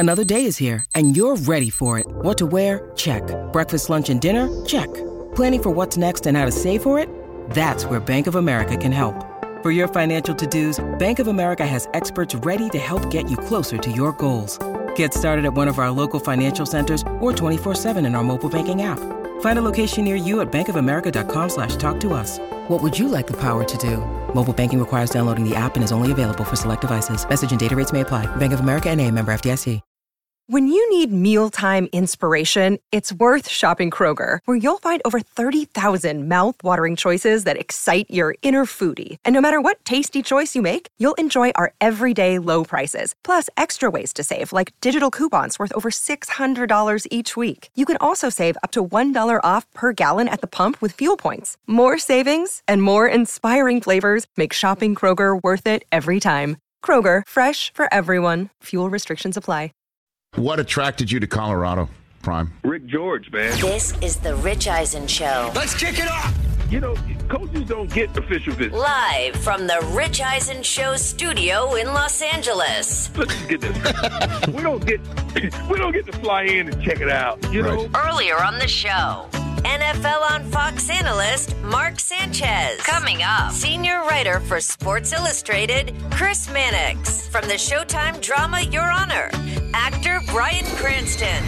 Another day is here, and you're ready for it. What to wear? Check. Breakfast, lunch, and dinner? Check. Planning for what's next and how to save for it? That's where Bank of America can help. For your financial to-dos, Bank of America has experts ready to help get you closer to your goals. Get started at one of our local financial centers or 24/7 in our mobile banking app. Find a location near you at bankofamerica.com/talktous. What would you like the power to do? Mobile banking requires downloading the app and is only available for select devices. Message and data rates may apply. Bank of America N.A., member FDIC. When you need mealtime inspiration, it's worth shopping Kroger, where you'll find over 30,000 mouth-watering choices that excite your inner foodie. And no matter what tasty choice you make, you'll enjoy our everyday low prices, plus extra ways to save, like digital coupons worth over $600 each week. You can also save up to $1 off per gallon at the pump with fuel points. More savings and more inspiring flavors make shopping Kroger worth it every time. Kroger, fresh for everyone. Fuel restrictions apply. What attracted you to Colorado, Prime? Rick George, man. This is the Rich Eisen Show. Let's kick it off. You know, coaches don't get official visits. Live from the Rich Eisen Show studio in Los Angeles. Let's just get this. we don't get to fly in and check it out, you know? Earlier on the show, NFL on Fox analyst Mark Sanchez. Coming up, senior writer for Sports Illustrated, Chris Mannix. From the Showtime drama Your Honor, actor Bryan Cranston.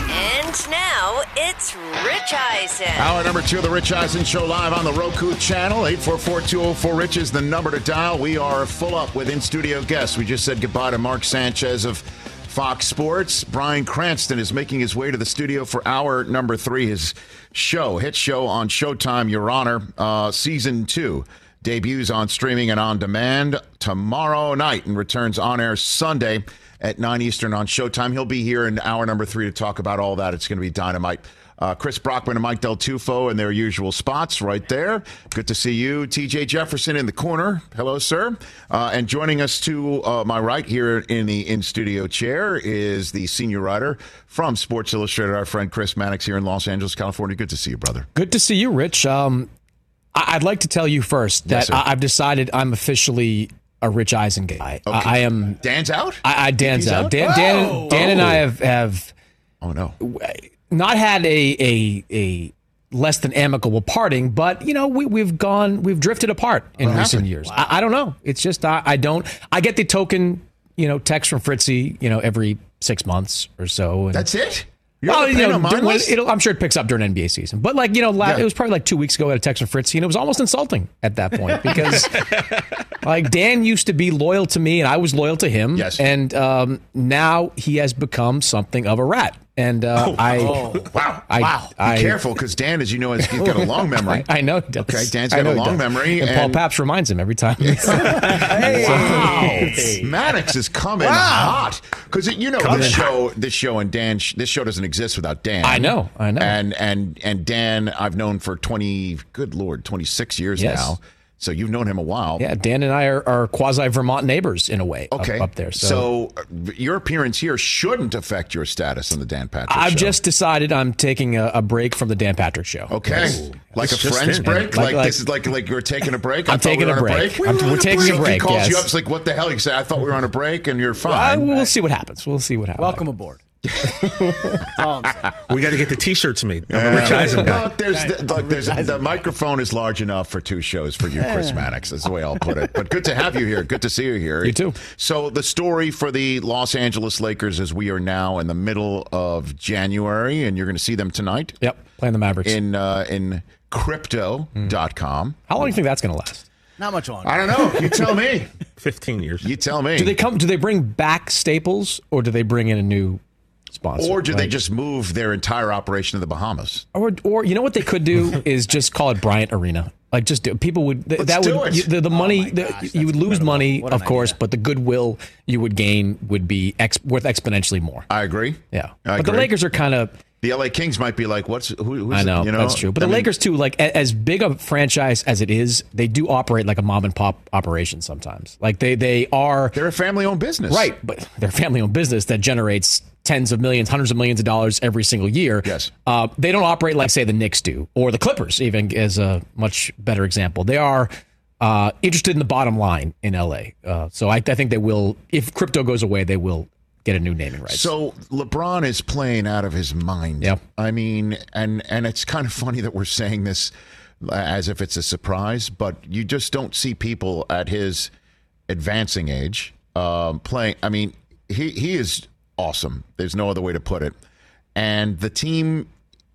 And now, it's Rich Eisen. Hour number 2 of the Rich Eisen Show live on the Roku channel. 844-204-RICH is the number to dial. We are full up with in-studio guests. We just said goodbye to Mark Sanchez of Fox Sports. Bryan Cranston is making his way to the studio for hour number 3, his hit show on Showtime, Your Honor, Season 2. Debuts on streaming and on demand tomorrow night and returns on air Sunday at 9 Eastern on Showtime. He'll be here in hour number 3 to talk about all that. It's going to be dynamite. Chris Brockman and Mike Del Tufo in their usual spots right there. Good to see you. TJ Jefferson in the corner. Hello, sir. And joining us to my right here in the in-studio chair is the senior writer from Sports Illustrated, our friend Chris Mannix here in Los Angeles, California. Good to see you, brother. Good to see you, Rich. I'd like to tell you first that I've decided I'm officially a Rich Eisen guy. Okay. I am. Dan's out? Dan's out. Dan and I have not had a less than amicable parting, but we've drifted apart in recent years. Wow. I don't know. It's just I get the token text from Fritzy every 6 months or so. And that's it. I'm sure it picks up during NBA season. But it was probably 2 weeks ago I had a text from Fritzy, and it was almost insulting at that point because Dan used to be loyal to me and I was loyal to him. Yes. And now he has become something of a rat. And wow. Be careful, because Dan, as you know, he's got a long memory. I know he does. Okay, Dan's got a long memory. And Paul Papps reminds him every time. Wow. Mannix is coming hot. Because this show and Dan, this show doesn't exist without Dan. I know. And Dan, I've known for 26 years now. So you've known him a while. Yeah, Dan and I are quasi-Vermont neighbors in a way up there. So your appearance here shouldn't affect your status on the Dan Patrick Show. I've just decided I'm taking a break from the Dan Patrick Show. Okay. Like a friend's break? This is like you're taking a break? I'm taking a break. We're taking a break, He calls you up, it's like, what the hell? You say, I thought we were on a break, and you're fine. We'll see what happens. Welcome aboard. We got to get the T-shirts made. Rich Eisen. The microphone is large enough for 2 shows for you, Chris Mannix. That's the way I'll put it. But good to have you here. Good to see you here. You too. So the story for the Los Angeles Lakers is we are now in the middle of January, and you're going to see them tonight. Yep, playing the Mavericks in Crypto.com. How long do you think that's going to last? Not much longer. I don't know. You tell me. 15 years. You tell me. Do they bring back Staples, or do they bring in a new sponsor? Or do they just move their entire operation to the Bahamas? Or you know what they could do is just call it Bryant Arena. Like, just do. People would the money you would lose money, of course, but the goodwill you would gain would be worth exponentially more. I agree. Yeah, but the Lakers are kind of. The LA Kings might be like, who's I know, that's true. But the Lakers, too, like, as big a franchise as it is, they do operate like a mom-and-pop operation sometimes. Like, they're a family-owned business. Right, but they're a family-owned business that generates tens of millions, hundreds of millions of dollars every single year. Yes. They don't operate like, say, the Knicks do, or the Clippers, even, as a much better example. They are interested in the bottom line in LA. So I think they will, if crypto goes away, they will get a new naming rights. So LeBron is playing out of his mind. Yep. I mean, and it's kind of funny that we're saying this as if it's a surprise, but you just don't see people at his advancing age playing. I mean, he is awesome. There's no other way to put it. And the team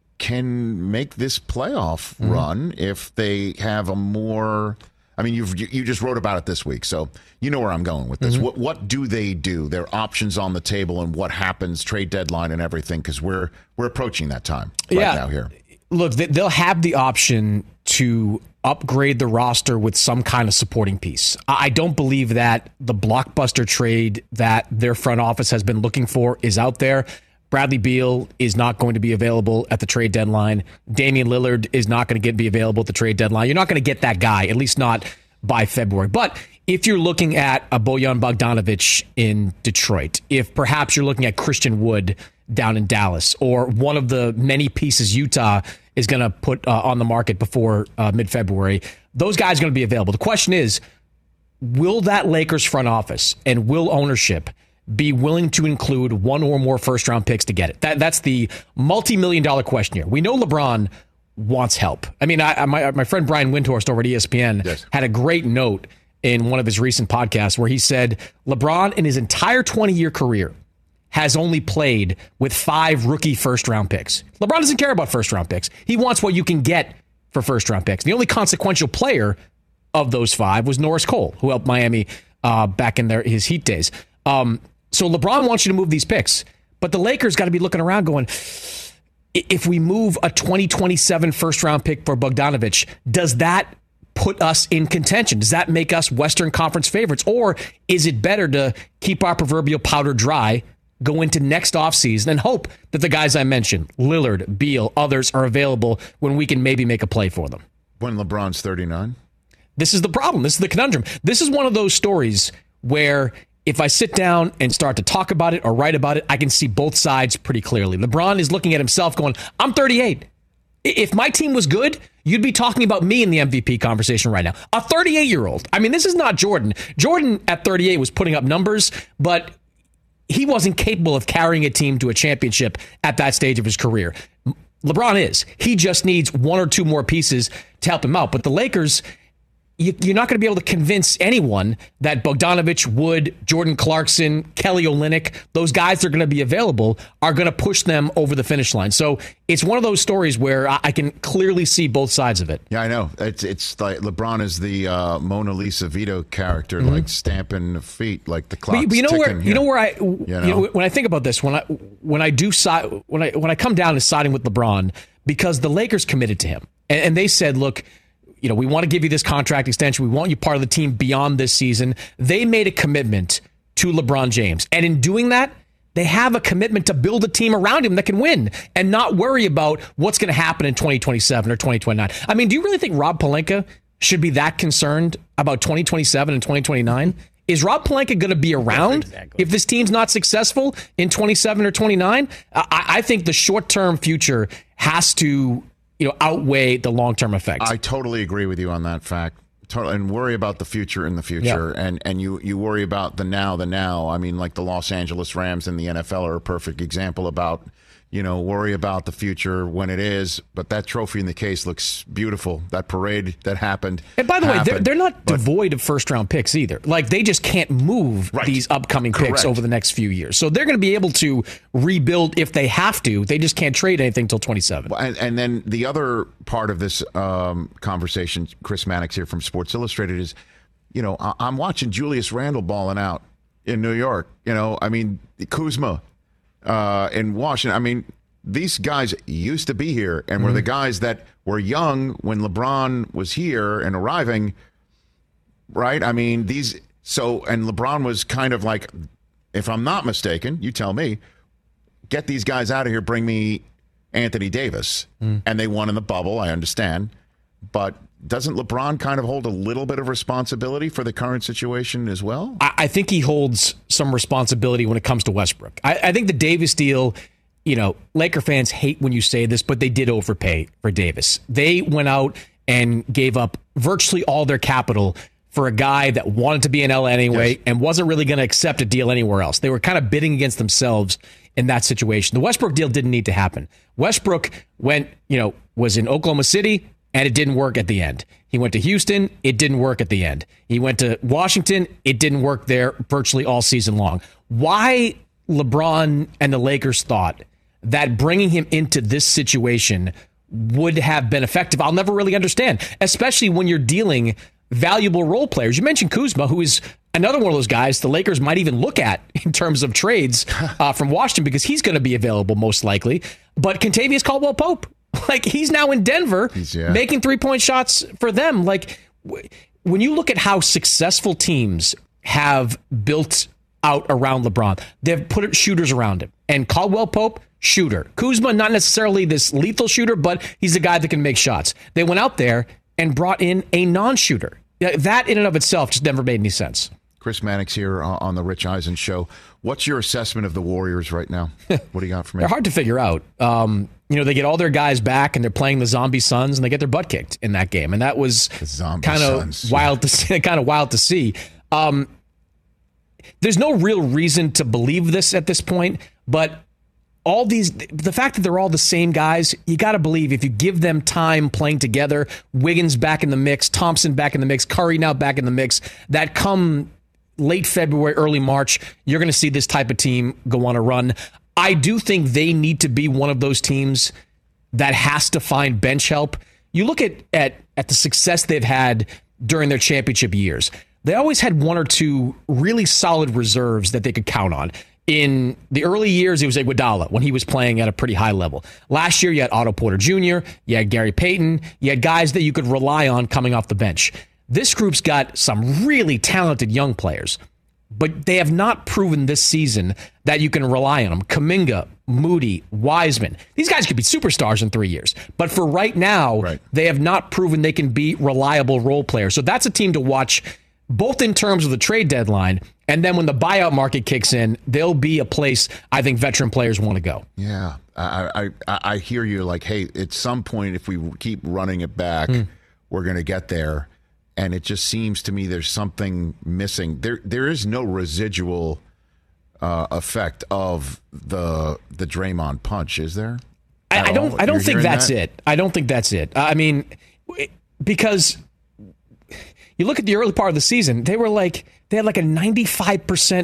can make this playoff run if they have a more. I mean, you just wrote about it this week, so you know where I'm going with this. What do they do? Their options on the table and what happens, trade deadline and everything, because we're approaching that time now here. Look, they'll have the option to upgrade the roster with some kind of supporting piece. I don't believe that the blockbuster trade that their front office has been looking for is out there. Bradley Beal is not going to be available at the trade deadline. Damian Lillard is not going to be available at the trade deadline. You're not going to get that guy, at least not by February. But if you're looking at a Bojan Bogdanovic in Detroit, if perhaps you're looking at Christian Wood down in Dallas, or one of the many pieces Utah is going to put on the market before mid-February, those guys are going to be available. The question is, will that Lakers front office and will ownership be willing to include one or more first-round picks to get it? That's the multi-million-dollar question here. We know LeBron wants help. I mean, my friend Brian Windhorst over at ESPN had a great note in one of his recent podcasts where he said LeBron in his entire 20-year career has only played with 5 rookie first-round picks. LeBron doesn't care about first-round picks. He wants what you can get for first-round picks. The only consequential player of those 5 was Norris Cole, who helped Miami back in his Heat days. So LeBron wants you to move these picks, but the Lakers got to be looking around going, if we move a 2027 first-round pick for Bogdanovic, does that put us in contention? Does that make us Western Conference favorites? Or is it better to keep our proverbial powder dry, go into next offseason, and hope that the guys I mentioned, Lillard, Beal, others, are available when we can maybe make a play for them? When LeBron's 39? This is the problem. This is the conundrum. This is one of those stories where if I sit down and start to talk about it or write about it, I can see both sides pretty clearly. LeBron is looking at himself going, I'm 38. If my team was good, you'd be talking about me in the MVP conversation right now. A 38-year-old. I mean, this is not Jordan. Jordan at 38 was putting up numbers, but he wasn't capable of carrying a team to a championship at that stage of his career. LeBron is. He just needs 1 or 2 more pieces to help him out. But the Lakers, you're not going to be able to convince anyone that Bogdanovic, Wood, Jordan Clarkson, Kelly Olynyk, those guys that are going to be available are going to push them over the finish line. So it's one of those stories where I can clearly see both sides of it. Yeah, I know. It's like LeBron is the Mona Lisa Vito character, like stamping the feet, like the clock's but you know ticking. When I think about this, when I come down to siding with LeBron, because the Lakers committed to him and they said, look, we want to give you this contract extension. We want you part of the team beyond this season. They made a commitment to LeBron James. And in doing that, they have a commitment to build a team around him that can win and not worry about what's going to happen in 2027 or 2029. I mean, do you really think Rob Pelinka should be that concerned about 2027 and 2029? Is Rob Pelinka going to be around if this team's not successful in 27 or 29? I think the short-term future has to outweigh the long-term effects. I totally agree with you on that fact. And worry about the future in the future. Yeah. And you worry about the now. I mean, like the Los Angeles Rams in the NFL are a perfect example about, worry about the future when it is. But that trophy in the case looks beautiful. That parade that happened. And by the way, they're not devoid of first-round picks either. Like, they just can't move these upcoming picks over the next few years. So they're going to be able to rebuild if they have to. They just can't trade anything until 27. And then the other part of this conversation, Chris Mannix here from Sports Illustrated, is, I'm watching Julius Randle balling out in New York. I mean, Kuzma in Washington. I mean, these guys used to be here and were the guys that were young when LeBron was here and arriving, right? I mean, and LeBron was kind of like, if I'm not mistaken, you tell me, get these guys out of here, bring me Anthony Davis. And they won in the bubble, I understand. But doesn't LeBron kind of hold a little bit of responsibility for the current situation as well? I think he holds some responsibility when it comes to Westbrook. I think the Davis deal, Laker fans hate when you say this, but they did overpay for Davis. They went out and gave up virtually all their capital for a guy that wanted to be in LA anyway and wasn't really going to accept a deal anywhere else. They were kind of bidding against themselves in that situation. The Westbrook deal didn't need to happen. Westbrook was in Oklahoma City, and it didn't work at the end. He went to Houston, it didn't work at the end. He went to Washington, it didn't work there virtually all season long. Why LeBron and the Lakers thought that bringing him into this situation would have been effective, I'll never really understand, especially when you're dealing valuable role players. You mentioned Kuzma, who is another one of those guys the Lakers might even look at in terms of trades from Washington because he's going to be available most likely. But Kentavious Caldwell-Pope, he's now in Denver making 3-point shots for them. When you look at how successful teams have built out around LeBron, they've put shooters around him. And Caldwell-Pope, shooter. Kuzma, not necessarily this lethal shooter, but he's a guy that can make shots. They went out there and brought in a non-shooter. That in and of itself just never made any sense. Chris Mannix here on the Rich Eisen Show. What's your assessment of the Warriors right now? What do you got for me? They're hard to figure out. They get all their guys back and they're playing the Zombie Suns and they get their butt kicked in that game. And that was kind of wild to see. There's no real reason to believe this at this point, but the fact that they're all the same guys, you got to believe if you give them time playing together, Wiggins back in the mix, Thompson back in the mix, Curry now back in the mix, that come late February, early March, you're going to see this type of team go on a run. I do think they need to be one of those teams that has to find bench help. You look at the success they've had during their championship years. They always had one or two really solid reserves that they could count on. In the early years, it was Iguodala when he was playing at a pretty high level. Last year, you had Otto Porter Jr., you had Gary Payton, you had guys that you could rely on coming off the bench. This group's got some really talented young players, but they have not proven this season that you can rely on them. Kuminga, Moody, Wiseman. These guys could be superstars in 3 years. But for right now, they have not proven they can be reliable role players. So that's a team to watch, both in terms of the trade deadline, and then when the buyout market kicks in, there'll be a place I think veteran players want to go. Yeah, I hear you. Hey, at some point, if we keep running it back, we're going to get there. And it just seems to me there's something missing. There is no residual effect of the Draymond punch, is there? I don't think that's it. I don't think that's it. I mean, because you look at the early part of the season, they had a 95%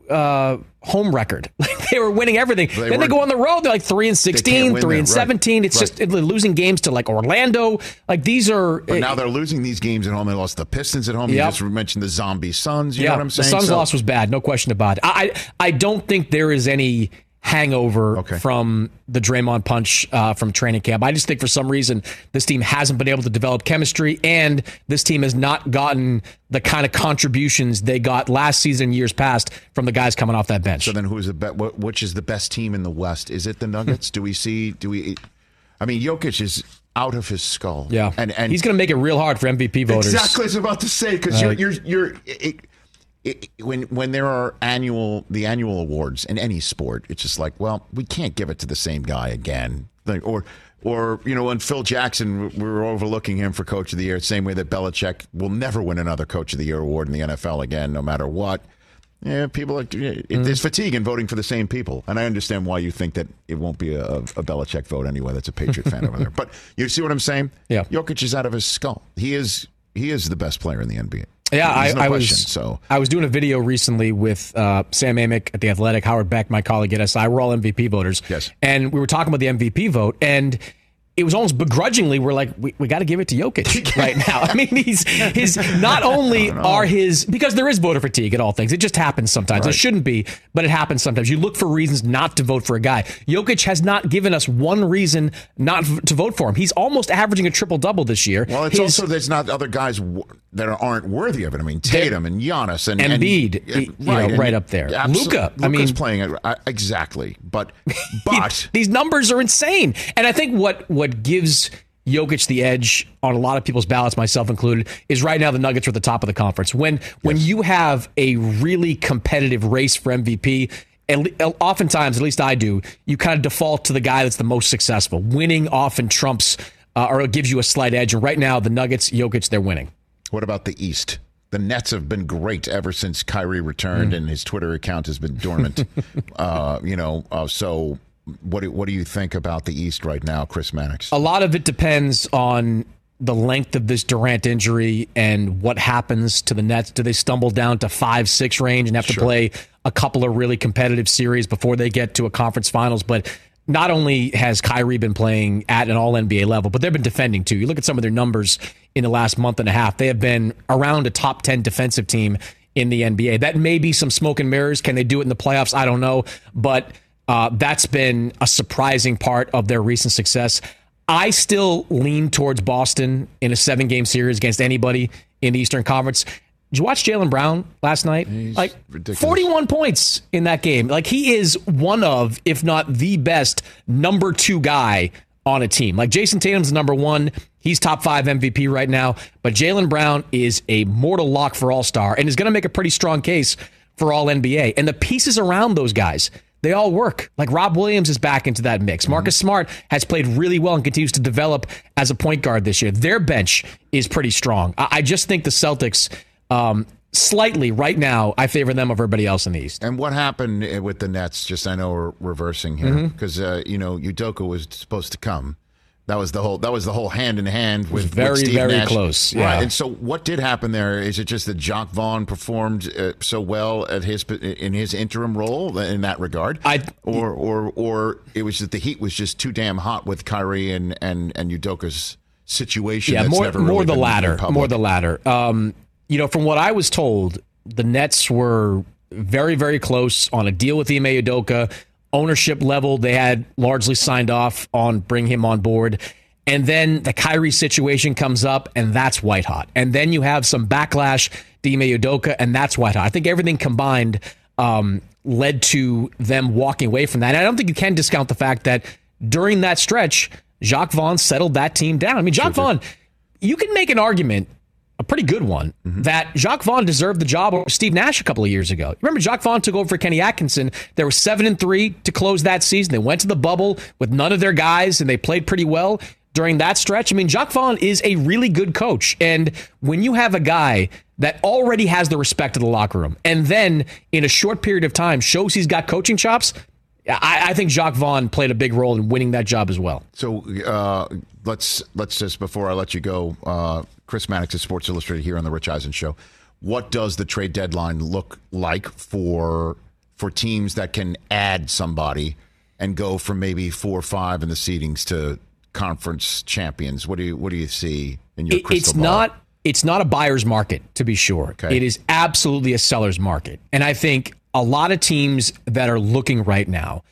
home record. They were winning everything. Then they go on the road. They're 3-16, 3-17. It's just losing games to Orlando. These are. But now they're losing these games at home. They lost the Pistons at home. You just mentioned the Zombie Suns. You know what I'm saying? The Suns loss was bad. No question about it. I don't think there is any hangover from the Draymond punch from training camp. I just think for some reason this team hasn't been able to develop chemistry, and this team has not gotten the kind of contributions they got last season, years past, from the guys coming off that bench. So then which is the best team in the West? Is it the Nuggets? I mean, Jokic is out of his skull. Yeah. And he's going to make it real hard for MVP voters. Exactly. I was about to say, because when there are the annual awards in any sport, it's just we can't give it to the same guy again. Or when Phil Jackson, we were overlooking him for Coach of the Year, same way that Belichick will never win another Coach of the Year award in the NFL again, no matter what. Yeah, there's fatigue in voting for the same people, and I understand why you think that it won't be a Belichick vote anyway. That's a Patriot fan over there, but you see what I'm saying? Yeah, Jokic is out of his skull. He is the best player in the NBA. Yeah, I was doing a video recently with Sam Amick at The Athletic, Howard Beck, my colleague at SI. We're all MVP voters. Yes. And we were talking about the MVP vote, and it was almost begrudgingly, we're like, we got to give it to Jokic right now. I mean, he's not only are his, because there is voter fatigue at all things. It just happens sometimes. It shouldn't be, but it happens sometimes. You look for reasons not to vote for a guy. Jokic has not given us one reason not to vote for him. He's almost averaging a triple-double this year. Well, it's also there's not other guys that aren't worthy of it. I mean, Tatum and Giannis and Embiid, right up there. Luka. Luka's playing it exactly, but these numbers are insane. And I think what gives Jokic the edge on a lot of people's ballots, myself included, is right now the Nuggets are at the top of the conference. When you have a really competitive race for MVP, oftentimes, at least I do, you kind of default to the guy that's the most successful. Winning often trumps or it gives you a slight edge. And right now, the Nuggets, Jokic, they're winning. What about the East? the Nets have been great ever since Kyrie returned, and his Twitter account has been dormant. So what do you think about the East right now, Chris Mannix? A lot of it depends on the length of this Durant injury and what happens to the Nets. Do they stumble down to 5-6 range and have to play a couple of really competitive series before they get to a conference finals? But not only has Kyrie been playing at an all-NBA level, but they've been defending too. You look at some of their numbers in the last month and a half. They have been around a top 10 defensive team in the NBA. That may be some smoke and mirrors. Can they do it in the playoffs? I don't know. But that's been a surprising part of their recent success. I still lean towards Boston in a 7-game series against anybody in the Eastern Conference. Did you watch Jaylen Brown last night? He's like ridiculous. 41 points in that game. Like he is one of, if not the best, number 2 guy on a team. Like Jason Tatum's number 1. He's top 5 MVP right now. But Jaylen Brown is a mortal lock for All-Star and is going to make a pretty strong case for All-NBA. And the pieces around those guys, they all work. Like Rob Williams is back into that mix. Marcus Smart has played really well and continues to develop as a point guard this year. Their bench is pretty strong. I just think the Celtics, slightly right now, I favor them over everybody else in the East. And what happened with the Nets? Just I know we're reversing here because Udoka was supposed to come. That was the whole hand in hand with very Steve very Nash. close. Yeah. Right. And so what did happen there? Is it just that Jacque Vaughn performed so well at in his interim role in that regard, or it was that the Heat was just too damn hot with Kyrie and Udoka's situation? Yeah, that's more never really the been latter. public. More the latter. From what I was told, the Nets were very, very close on a deal with Ime Udoka. Ownership level, they had largely signed off on bring him on board. And then the Kyrie situation comes up, and that's white hot. And then you have some backlash to Ime Udoka, and that's white hot. I think everything combined led to them walking away from that. And I don't think you can discount the fact that during that stretch, Jacque Vaughn settled that team down. I mean, Jacque Vaughn, you can make an argument, a pretty good one, that Jacque Vaughn deserved the job over Steve Nash a couple of years ago. Remember, Jacque Vaughn took over for Kenny Atkinson. They were 7-3 to close that season. They went to the bubble with none of their guys, and they played pretty well during that stretch. I mean, Jacque Vaughn is a really good coach. And when you have a guy that already has the respect of the locker room, and then in a short period of time shows he's got coaching chops, I think Jacque Vaughn played a big role in winning that job as well. So let's just, before I let you go, Chris Mannix of Sports Illustrated here on the Rich Eisen Show. What does the trade deadline look like for teams that can add somebody and go from maybe 4 or 5 in the seedings to conference champions? What do you see in your crystal ball? It's not a buyer's market, to be sure. Okay. It is absolutely a seller's market. And I think a lot of teams that are looking right now,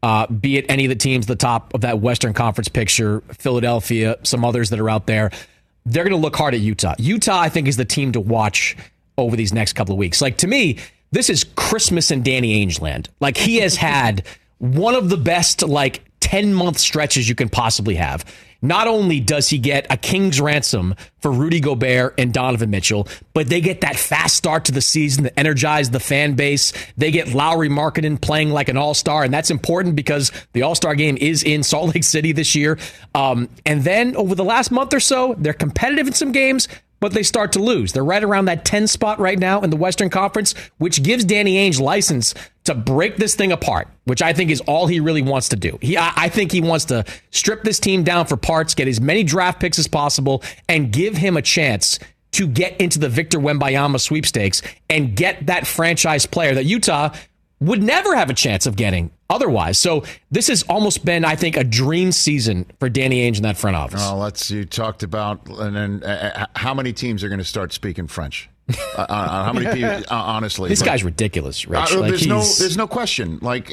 be it any of the teams at the top of that Western Conference picture, Philadelphia, some others that are out there, they're going to look hard at Utah. Utah, I think, is the team to watch over these next couple of weeks. Like, to me, this is Christmas in Danny Ainge land. Like, he has had one of the best, 10-month stretches you can possibly have. Not only does he get a king's ransom for Rudy Gobert and Donovan Mitchell, but they get that fast start to the season that energized the fan base. They get Lauri Markkanen playing like an all-star, and that's important because the all-star game is in Salt Lake City this year. And then over the last month or so, they're competitive in some games, but they start to lose. They're right around that 10 spot right now in the Western Conference, which gives Danny Ainge license to break this thing apart, which I think is all he really wants to do. I think he wants to strip this team down for parts, get as many draft picks as possible, and give him a chance to get into the Victor Wembanyama sweepstakes and get that franchise player that Utah would never have a chance of getting otherwise. So this has almost been, I think, a dream season for Danny Ainge in that front office. Oh, you talked about, and then how many teams are going to start speaking French? How many people? Honestly, this guy's ridiculous, Rich. There's no question. Like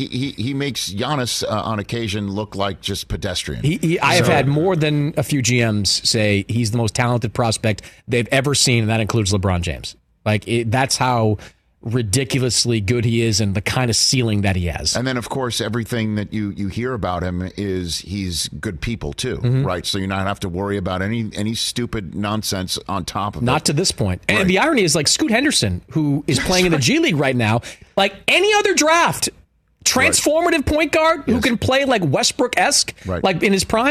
he makes Giannis on occasion look like just pedestrian. I have had more than a few GMs say he's the most talented prospect they've ever seen, and that includes LeBron James. That's how ridiculously good he is and the kind of ceiling that he has. And then, of course, everything that you hear about him is he's good people, too, right? So you're not have to worry about any stupid nonsense on top of it. Not to this point. Right. And the irony is, Scoot Henderson, who is playing in the G League right now, like any other draft, transformative point guard who can play like Westbrook-esque, in his prime.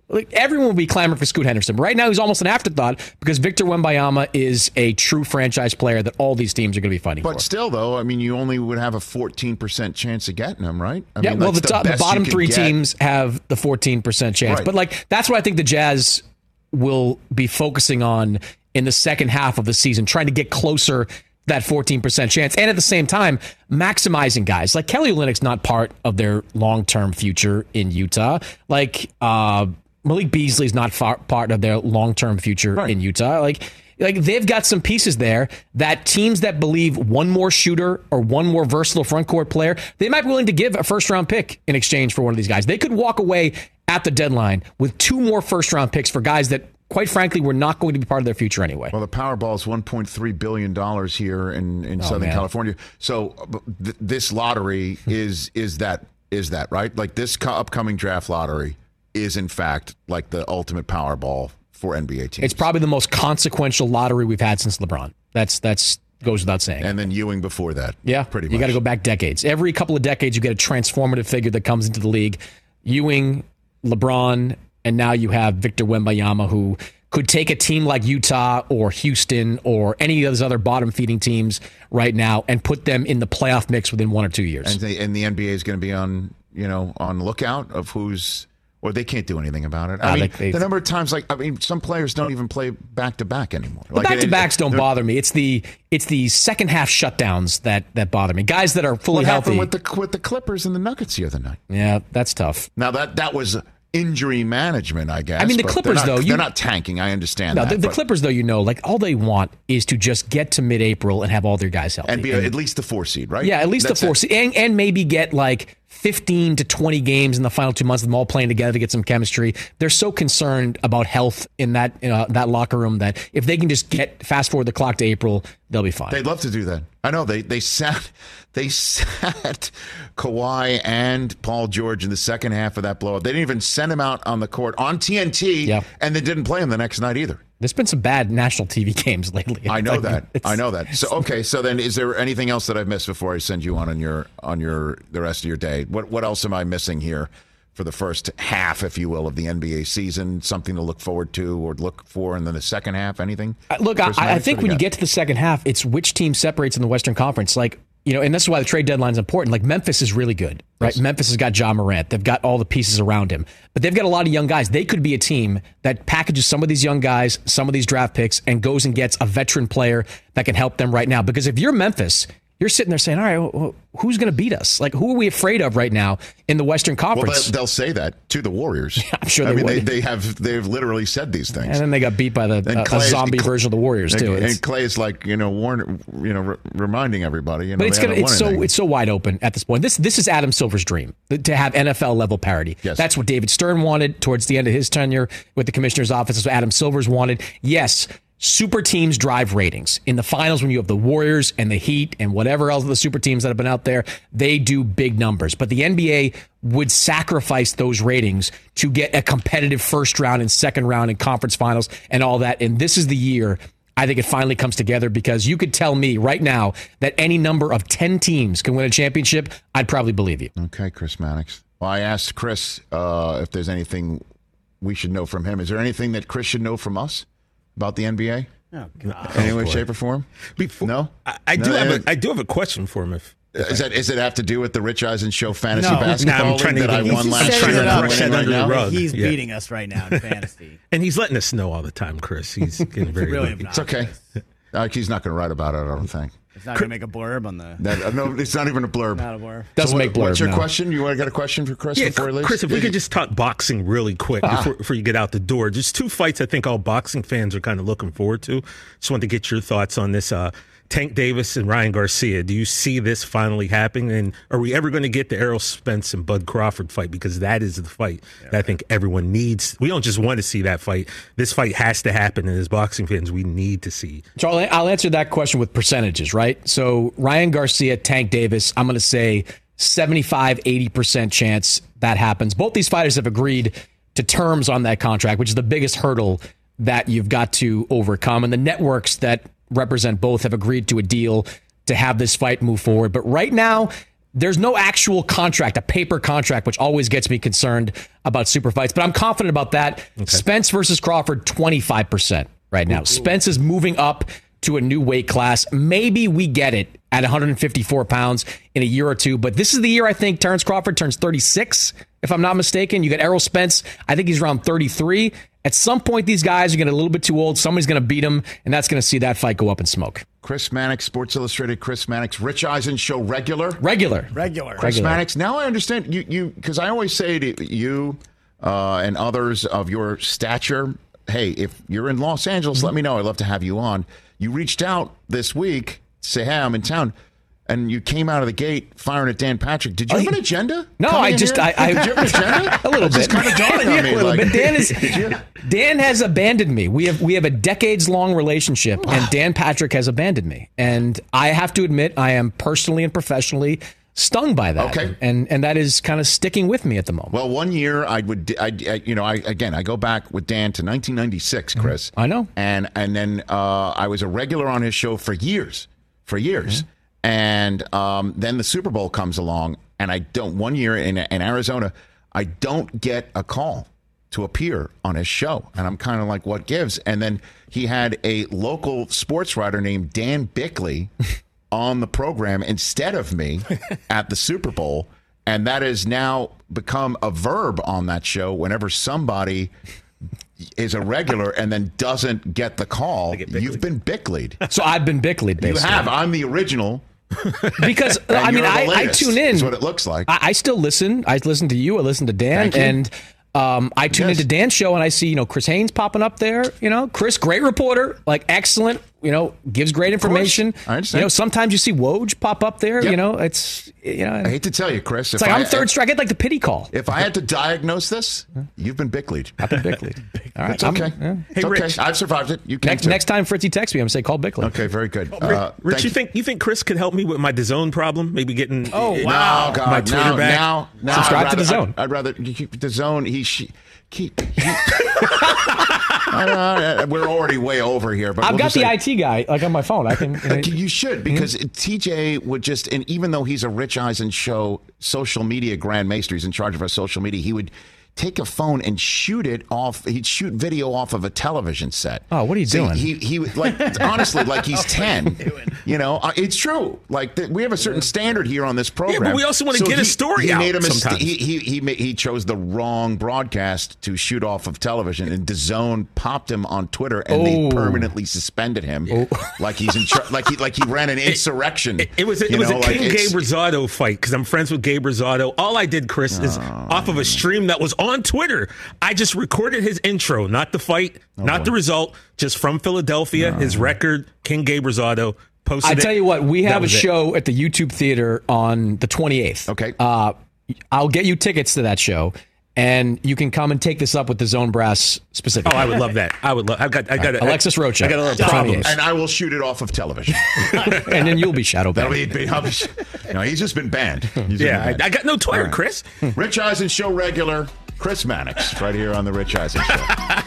everyone will be clamoring for Scoot Henderson. Right now, he's almost an afterthought because Victor Wembanyama is a true franchise player that all these teams are going to be fighting for. But still, though, I mean, you only would have a 14% chance of getting him, right? I Yeah, mean, well, that's the bottom three teams have the 14% chance. Right. But, like, that's what I think the Jazz will be focusing on in the second half of the season, trying to get closer that 14% chance, and at the same time maximizing guys like Kelly Olynyk's not part of their long-term future in Utah. Like Malik Beasley's not part of their long-term future in Utah. Like they've got some pieces there that teams that believe one more shooter or one more versatile front court player, they might be willing to give a first-round pick in exchange for one of these guys. They could walk away at the deadline with 2 more first-round picks for guys that, quite frankly, we're not going to be part of their future anyway. Well, the Powerball is $1.3 billion here in Southern California. So this lottery is that right? Like this upcoming draft lottery is, in fact, like the ultimate Powerball for NBA teams. It's probably the most consequential lottery we've had since LeBron. That's goes without saying. And then Ewing before that. Yeah, pretty much. You got to go back decades. Every couple of decades, you get a transformative figure that comes into the league. Ewing, LeBron, and now you have Victor Wembanyama, who could take a team like Utah or Houston or any of those other bottom-feeding teams right now and put them in the playoff mix within 1 or 2 years. And the NBA is going to be on lookout of who's. Or they can't do anything about it. I mean, the number of times, some players don't even play back-to-back anymore. The back-to-backs don't bother me. It's the second half shutdowns that bother me. Guys that are fully healthy. What happened with the Clippers and the Nuggets the other night? Yeah, that's tough. Now that was injury management, I guess. I mean, the Clippers, they're not tanking. I understand that. The Clippers, though, all they want is to just get to mid-April and have all their guys healthy. And be at least the 4 seed, right? Yeah, at least the 4 seed. And maybe get 15 to 20 games in the final 2 months of them all playing together to get some chemistry. They're so concerned about health in that locker room that if they can just fast forward the clock to April, they'll be fine. They'd love to do that. I know they sat Kawhi and Paul George in the second half of that blowout. They didn't even send him out on the court on TNT, and they didn't play him the next night either. There's been some bad national TV games lately. I know that. So then, is there anything else that I've missed before I send you on the rest of your day? What else am I missing here for the first half, if you will, of the NBA season? Something to look forward to or look for, and then the second half, anything? Look, I think when you get to the second half, it's which team separates in the Western Conference. And that's why the trade deadline is important. Memphis is really good, right? Yes. Memphis has got Ja Morant. They've got all the pieces around him. But they've got a lot of young guys. They could be a team that packages some of these young guys, some of these draft picks, and goes and gets a veteran player that can help them right now. Because if you're Memphis, you're sitting there saying, all right, well, who's going to beat us? Who are we afraid of right now in the Western Conference? Well, they'll say that to the Warriors. Yeah, I'm sure they would. They've literally said these things. And then they got beat by the zombie version of the Warriors, too. And Clay is reminding everybody. But it's so wide open at this point. This is Adam Silver's dream, to have NFL-level parity. Yes. That's what David Stern wanted towards the end of his tenure with the commissioner's office. That's what Adam Silver's wanted. Yes, super teams drive ratings. In the finals, when you have the Warriors and the Heat and whatever else of the super teams that have been out there, they do big numbers. But the NBA would sacrifice those ratings to get a competitive first round and second round and conference finals and all that. And this is the year I think it finally comes together, because you could tell me right now that any number of 10 teams can win a championship. I'd probably believe you. Okay, Chris Mannix. Well, I asked Chris if there's anything we should know from him. Is there anything that Chris should know from us about the NBA? Oh, God. Any way, shape, or form? No? I do have a question for him. Does it have to do with the Rich Eisen Show fantasy basketball league that I won last year? He's beating us right now in fantasy. And he's letting us know all the time, Chris. He's getting very really It's okay. He's not going to write about it, I don't think. It's not going to make a blurb on the... No, it's not even a blurb. Not a blurb. Doesn't make blurb. What's your question? You want to get a question for Chris before he leaves? Chris, if we could just talk boxing really quick before you get out the door. Just 2 fights I think all boxing fans are kind of looking forward to. Just wanted to get your thoughts on this. Tank Davis and Ryan Garcia. Do you see this finally happening? And are we ever going to get the Errol Spence and Bud Crawford fight? Because that is the fight that I think everyone needs. We don't just want to see that fight. This fight has to happen. And as boxing fans, we need to see. Charlie, I'll answer that question with percentages, right? So Ryan Garcia, Tank Davis, I'm going to say 75-80% chance that happens. Both these fighters have agreed to terms on that contract, which is the biggest hurdle that you've got to overcome. And the networks that represent both have agreed to a deal to have this fight move forward. But right now, There's no actual contract, a paper contract, which always gets me concerned about super fights. But I'm confident about that. Okay. Spence versus Crawford, 25% right now. Ooh. Spence is moving up to a new weight class. Maybe we get it at 154 pounds in a year or two. But this is the year I think Terrence Crawford turns 36, if I'm not mistaken. You got Errol Spence. I think he's around 33. At some point, these guys are getting a little bit too old. Somebody's going to beat them, and that's going to see that fight go up in smoke. Chris Mannix, Sports Illustrated, Chris Mannix, Rich Eisen show regular. Chris Mannix. Now I understand you because I always say to you and others of your stature, hey, if you're in Los Angeles, let me know. I'd love to have you on. You reached out this week to say, hey, I'm in town. And you came out of the gate firing at Dan Patrick. Did you have an agenda? No, did you have an agenda? A little bit. It's kind of dawning on me. A little bit. Dan has abandoned me. We have a decades-long relationship, and Dan Patrick has abandoned me. And I have to admit, I am personally and professionally stung by that. Okay. And that is kind of sticking with me at the moment. Well, 1 year I go back with Dan to 1996, Chris. I know. And then I was a regular on his show for years. Mm-hmm. And then the Super Bowl comes along, and I don't. 1 year in Arizona, I don't get a call to appear on his show, and I'm kind of like, what gives? And then he had a local sports writer named Dan Bickley on the program instead of me at the Super Bowl, and that has now become a verb on that show. Whenever somebody is a regular and then doesn't get the call, you've been Bickley'd. So I've been Bickley'd, basically. You have. I'm the original. Because I tune in. Is what it looks like. I still listen. I listen to you. I listen to Dan, and I tune into Dan's show, and I see Chris Haynes popping up there. Chris, great reporter, excellent. Gives great information. I understand. Sometimes you see Woj pop up there. Yep. It's I hate to tell you, Chris. It's I'm third strike. I get the pity call. If I had to diagnose this, you've been Bickley'd. I've been Bickley'd. All right, it's okay. It's okay. Rich, I've survived it. You can next time Fritzy texts me, I'm gonna say call Bickley. Okay, very good. Rich, you think Chris could help me with my DAZN problem? Maybe getting wow, my Twitter back. Now subscribe to DAZN. I'd rather keep DAZN. We're already way over here, but I've got the IT guy on my phone. I can. You should, because TJ would just, and even though he's a Rich Eisen show social media Grand Maester, he's in charge of our social media, he would take a phone and shoot it off. He'd shoot video off of a television set. Oh, what are you doing? He honestly, like he's 10. It's true. We have a certain standard here on this program. Yeah, but we also want to get a story out. Sometimes he chose the wrong broadcast to shoot off of television, and DAZN popped him on Twitter, and they permanently suspended him, like he's in like he ran an insurrection. It was a King Gabe Rosado fight, because I'm friends with Gabe Rosado. All I did, Chris, is off of a stream that was on Twitter. I just recorded his intro, not the fight, not the result, just from Philadelphia, his record, King Gabe Rosado. I tell you what, we have a show at the YouTube Theater on the 28th. Okay. I'll get you tickets to that show, and you can come and take this up with the Zone Brass specifically. Oh, I would love that. I got Alexis Rocha. I got a little problem. And I will shoot it off of television. And then you'll be shadow banned. He's just been banned. I got no Twitter, right. Chris. Rich Eisen show regular, Chris Mannix, right here on the Rich Eisen show.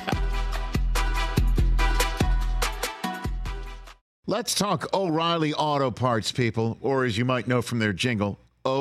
Let's talk O'Reilly Auto Parts, people, or as you might know from their jingle,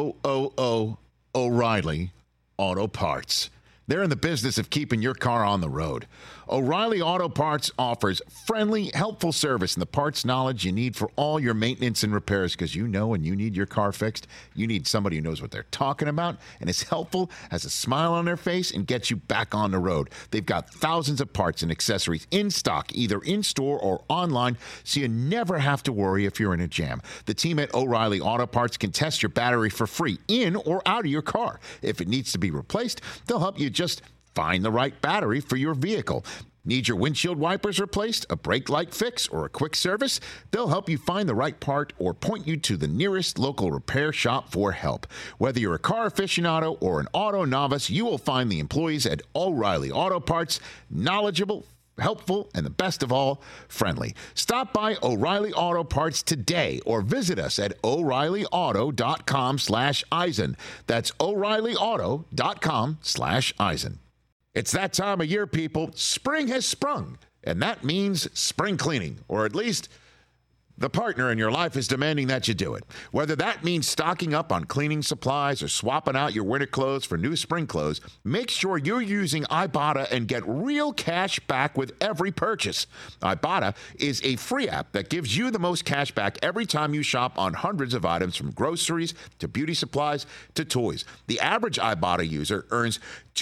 O'Reilly Auto Parts. They're in the business of keeping your car on the road. O'Reilly Auto Parts offers friendly, helpful service and the parts knowledge you need for all your maintenance and repairs, because when you need your car fixed, you need somebody who knows what they're talking about and is helpful, has a smile on their face, and gets you back on the road. They've got thousands of parts and accessories in stock, either in-store or online, so you never have to worry if you're in a jam. The team at O'Reilly Auto Parts can test your battery for free in or out of your car. If it needs to be replaced, they'll help you just find the right battery for your vehicle. Need your windshield wipers replaced, a brake light fix, or a quick service? They'll help you find the right part or point you to the nearest local repair shop for help. Whether you're a car aficionado or an auto novice, you will find the employees at O'Reilly Auto Parts knowledgeable, helpful, and the best of all, friendly. Stop by O'Reilly Auto Parts today or visit us at O'ReillyAuto.com/Eisen. That's O'ReillyAuto.com/Eisen. It's that time of year, people. Spring has sprung, and that means spring cleaning, or at least The partner in your life is demanding that you do it. Whether that means stocking up on cleaning supplies or swapping out your winter clothes for new spring clothes, make sure you're using Ibotta and get real cash back with every purchase. Ibotta is a free app that gives you the most cash back every time you shop on hundreds of items, from groceries to beauty supplies to toys. The average Ibotta user earns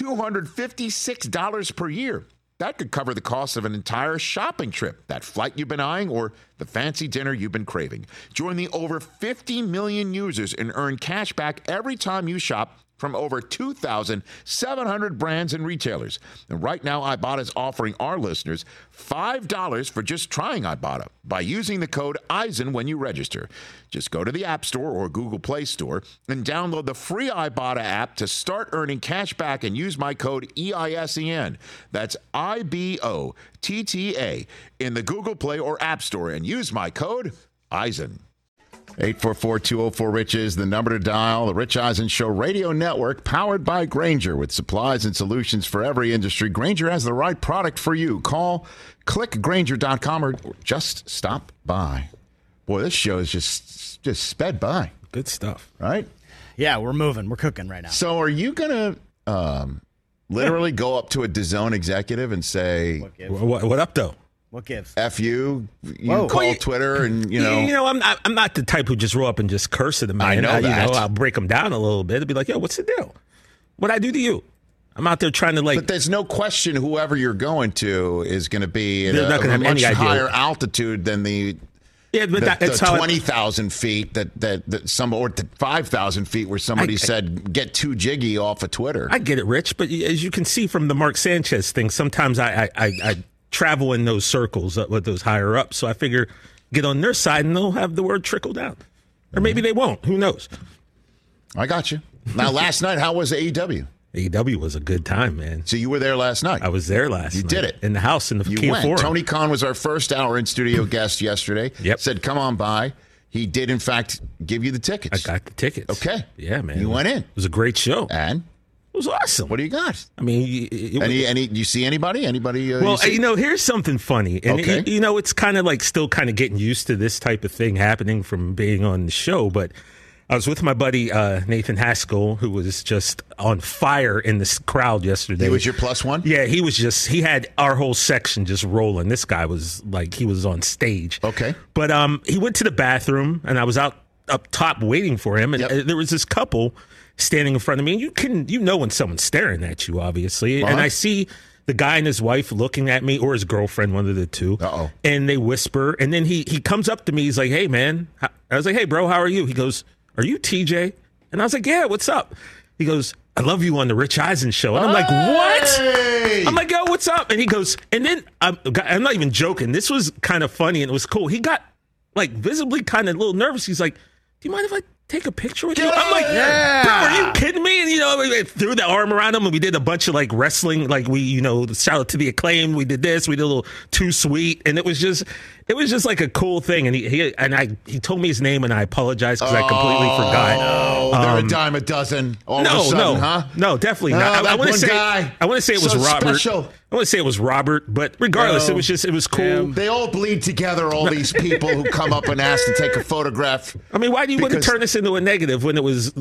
$256 per year. That could cover the cost of an entire shopping trip, that flight you've been eyeing, or the fancy dinner you've been craving. Join the over 50 million users and earn cash back every time you shop from over 2,700 brands and retailers. And right now, Ibotta is offering our listeners $5 for just trying Ibotta by using the code EISEN when you register. Just go to the App Store or Google Play Store and download the free Ibotta app to start earning cash back and use my code EISEN. That's IBOTTA in the Google Play or App Store and use my code EISEN. 844-204-RICH is the number to dial. The Rich Eisen Show Radio Network, powered by Grainger, with supplies and solutions for every industry. Grainger has the right product for you. Call, click Grainger.com, or just stop by. Boy, this show is just sped by. Good stuff. Right? Yeah, we're moving. We're cooking right now. So are you going to literally go up to a DAZN executive and say, What up, though? What gives? F you call Twitter and, I'm not the type who just roll up and just curse at the man. I know that. I'll break them down a little bit and be like, yo, what's the deal? What'd I do to you? I'm out there trying to But there's no question whoever you're going to is going to be at not gonna a have much any idea. higher altitude than the 20,000 feet that some, or 5,000 feet where somebody said get too jiggy off of Twitter. I get it, Rich, but as you can see from the Mark Sanchez thing, sometimes I travel in those circles with those higher ups, so I figure get on their side and they'll have the word trickle down, or maybe they won't. Who knows? I got you. Now, last night, how was AEW? AEW was a good time, man. So you were there last night. I was there last night. You did it. In the house in the You Kia went. Forum. Tony Khan was our first hour in studio guest yesterday. Yep. Said, come on by. He did, in fact, give you the tickets. I got the tickets. Okay. Yeah, man. You went in. It was a great show. And? It was awesome. What do you got? I mean, do you see anybody? Well, here's something funny. And, okay. It's kind of like still kind of getting used to this type of thing happening from being on the show. But I was with my buddy Nathan Haskell, who was just on fire in this crowd yesterday. He was your plus one? Yeah, he had our whole section just rolling. This guy was like, he was on stage. Okay. But he went to the bathroom, and I was up top waiting for him. And there was this couple standing in front of me, and you know when someone's staring at you, obviously. Uh-huh. And I see the guy and his wife looking at me, or his girlfriend, one of the two. Uh-oh. And they whisper, and then he comes up to me. He's like, "Hey, man." I was like, "Hey, bro, how are you?" He goes, "Are you TJ?" And I was like, "Yeah, what's up?" He goes, "I love you on the Rich Eisen show." And I'm like, "What?" I'm like, "Yo, what's up?" And he goes, and then I'm not even joking. This was kind of funny, and it was cool. He got like visibly kind of a little nervous. He's like, "Do you mind if I take a picture with you?" I'm like, bro, are you kidding me? And, we threw the arm around him, and we did a bunch of like wrestling, like shout out to the Acclaim. We did this, we did a little Too Sweet, and it was just like a cool thing. And he told me his name, and I apologize because I completely forgot. No, they're a dime a dozen. All of a sudden, huh? No, definitely not. I want to say it was Robert. Special. I want to say it was Robert, but regardless, it was cool. They all bleed together, all these people who come up and ask to take a photograph. I mean, why do you want to turn this into a negative when it was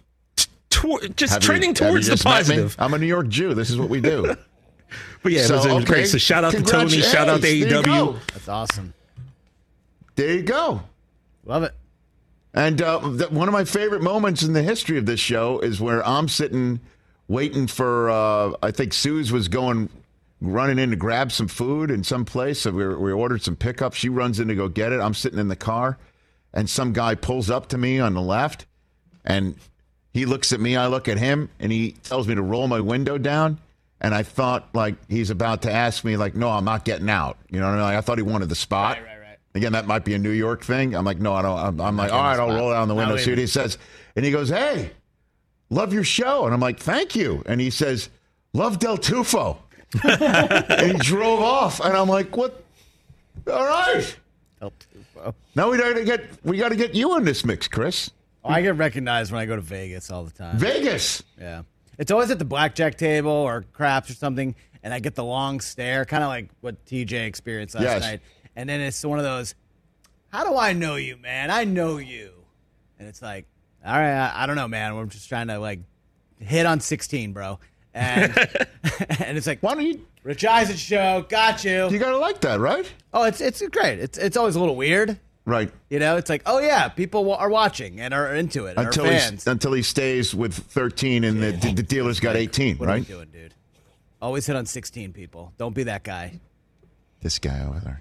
trending towards the positive? I'm a New York Jew. This is what we do. But yeah, it was great. So shout out to Tony. Shout out to AEW. That's awesome. There you go. Love it. And one of my favorite moments in the history of this show is where I'm sitting waiting for, I think Suze was running in to grab some food in some place. So we ordered some pickup. She runs in to go get it. I'm sitting in the car, and some guy pulls up to me on the left, and he looks at me. I look at him, and he tells me to roll my window down. And I thought, like, he's about to ask me, like, no, I'm not getting out. You know what I mean? Like, I thought he wanted the spot. Right. Again, that might be a New York thing. I'm like, no, I don't. I'm like, all right, I'll roll down the window, see what he says. And he goes, hey, love your show. And I'm like, thank you. And he says, love Del Tufo. And he drove off. And I'm like, what? All right. Del Tufo. Now we got to get you in this mix, Chris. Oh, I get recognized when I go to Vegas all the time. Vegas? Yeah. It's always at the blackjack table or craps or something, and I get the long stare, kind of like what TJ experienced last night. And then it's one of those, how do I know you, man? I know you. And it's like, all right, I don't know, man. We're just trying to, like, hit on 16, bro. And and it's like, why don't you? Rich Eisen show, got you. You got to like that, right? Oh, it's great. It's always a little weird. Right. You know, it's like, oh, yeah, people are watching and are into it, and are fans. Until he stays with 13 and the dealer's got 18, what right? What are you doing, dude? Always hit on 16, people. Don't be that guy. This guy over there.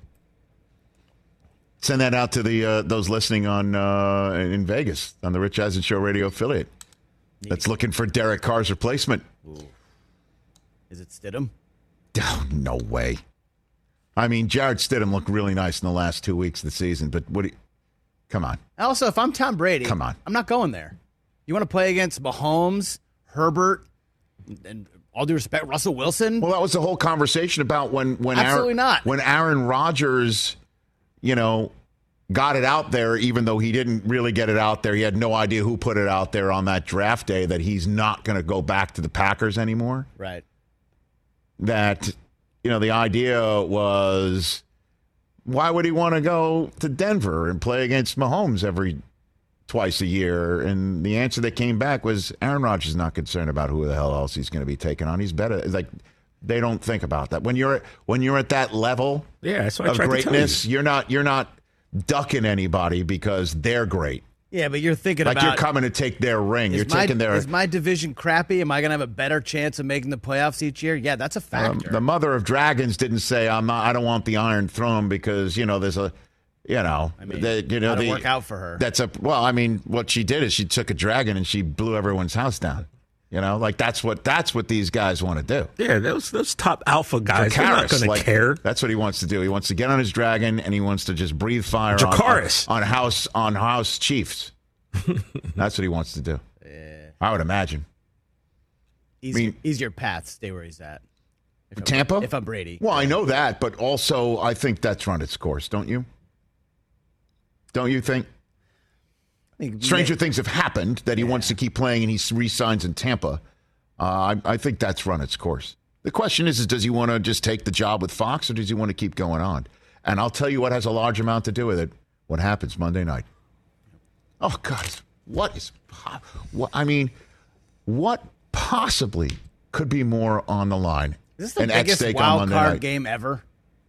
Send that out to the those listening on in Vegas on the Rich Eisen Show radio affiliate that's looking for Derek Carr's replacement. Ooh. Is it Stidham? Oh, no way. I mean, Jared Stidham looked really nice in the last 2 weeks of the season, but come on. Also, if I'm Tom Brady, come on. I'm not going there. You want to play against Mahomes, Herbert, and all due respect, Russell Wilson? Well, that was the whole conversation about when Absolutely not. When Aaron Rodgers, got it out there, even though he didn't really get it out there. He had no idea who put it out there on that draft day that he's not going to go back to the Packers anymore. Right. That, the idea was, why would he want to go to Denver and play against Mahomes twice a year? And the answer that came back was Aaron Rodgers is not concerned about who the hell else he's going to be taking on. He's better. It's like, they don't think about that. When you're at that level that's what I of tried greatness, to tell you. you're not ducking anybody because they're great. Yeah, but you're thinking like about you're coming to take their ring. You're taking their. Is my division crappy? Am I going to have a better chance of making the playoffs each year? Yeah, that's a factor. The mother of dragons didn't say I don't want the Iron Throne because there's a. I mean, that'll work out for her. What she did is she took a dragon and she blew everyone's house down. That's what these guys want to do. Yeah, those top alpha guys, they're not going to care. That's what he wants to do. He wants to get on his dragon and he wants to just breathe fire on house chiefs. That's what he wants to do. Yeah. I would imagine. Easier path. Stay where he's at. Tampa? If I'm Brady. Well, I know that, but also I think that's run its course, don't you? Don't you think? Stranger things have happened that he wants to keep playing and he re-signs in Tampa. I think that's run its course. The question is does he want to just take the job with Fox or does he want to keep going on? And I'll tell you what has a large amount to do with it. What happens Monday night? Oh, God. What possibly could be more on the line? Is this the biggest wild card game ever?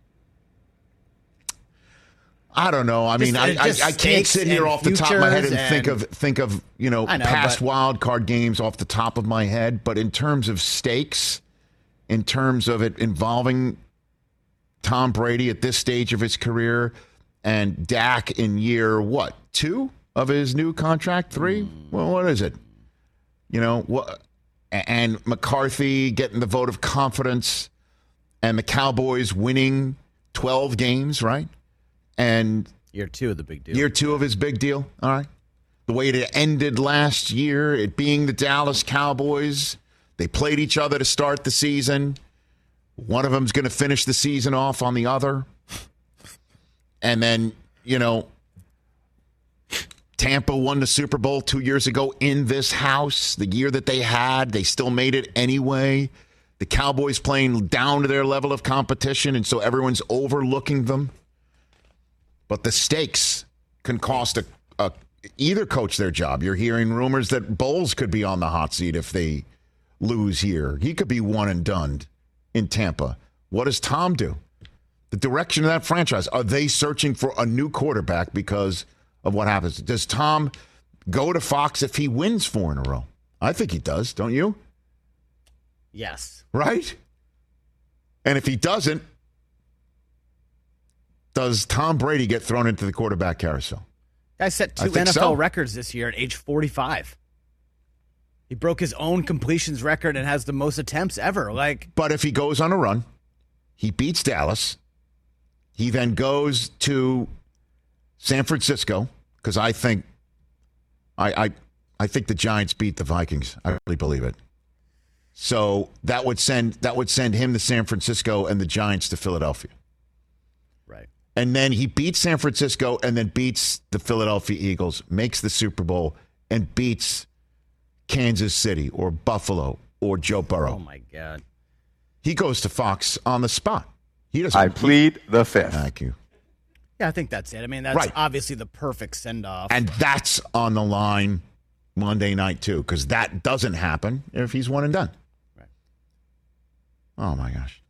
I don't know. I can't sit here off the top of my head and think of past wild card games off the top of my head. But in terms of stakes, in terms of it involving Tom Brady at this stage of his career and Dak in year 2 of his new contract, 3? Well, what is it? And McCarthy getting the vote of confidence and the Cowboys winning 12 games, right? And year 2 of the big deal. Year 2 of his big deal. All right. The way it ended last year, it being the Dallas Cowboys. They played each other to start the season. One of them's going to finish the season off on the other. And then, Tampa won the Super Bowl 2 years ago in this house. The year that they still made it anyway. The Cowboys playing down to their level of competition, and so everyone's overlooking them. But the stakes can cost either coach their job. You're hearing rumors that Bowles could be on the hot seat if they lose here. He could be one and done in Tampa. What does Tom do? The direction of that franchise. Are they searching for a new quarterback because of what happens? Does Tom go to Fox if he wins 4 in a row? I think he does, don't you? Yes. Right? And if he doesn't, does Tom Brady get thrown into the quarterback carousel? Guy set 2 NFL records this year at age 45. He broke his own completions record and has the most attempts ever. But if he goes on a run, he beats Dallas. He then goes to San Francisco because I think the Giants beat the Vikings. I really believe it. So that would send him to San Francisco and the Giants to Philadelphia. Right. And then he beats San Francisco and then beats the Philadelphia Eagles, makes the Super Bowl, and beats Kansas City or Buffalo or Joe Burrow. Oh, my God. He goes to Fox on the spot. He doesn't. I plead the fifth. Thank you. Yeah, I think that's it. I mean, that's obviously the perfect send-off. And that's on the line Monday night, too, because that doesn't happen if he's one and done. Right. Oh, my gosh.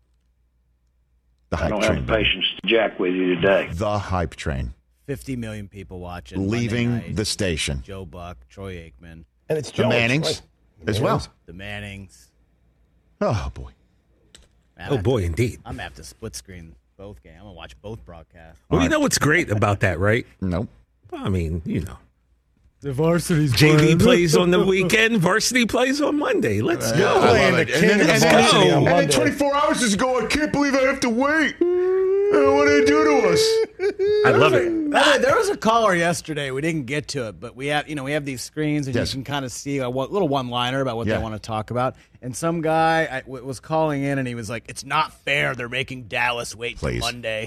The I hype don't train. have the patience to jack with you today. The hype train. 50 million people watching. Leaving the station. Joe Buck, Troy Aikman. And it's the Mannings as well. The Mannings. Oh, boy. Man, indeed. I'm going to have to split screen both games. I'm going to watch both broadcasts. Well, you know what's great about that, right? Nope. I mean, you know. The varsity's JV plays on the weekend. Varsity plays on Monday. Let's go. And then 24 hours ago, I can't believe I have to wait. What did they do to us? I love it. There was a caller yesterday. We didn't get to it, but we have these screens, and you can kind of see a little one-liner about what they want to talk about. And some guy was calling in, and he was like, "It's not fair. They're making Dallas wait till Monday."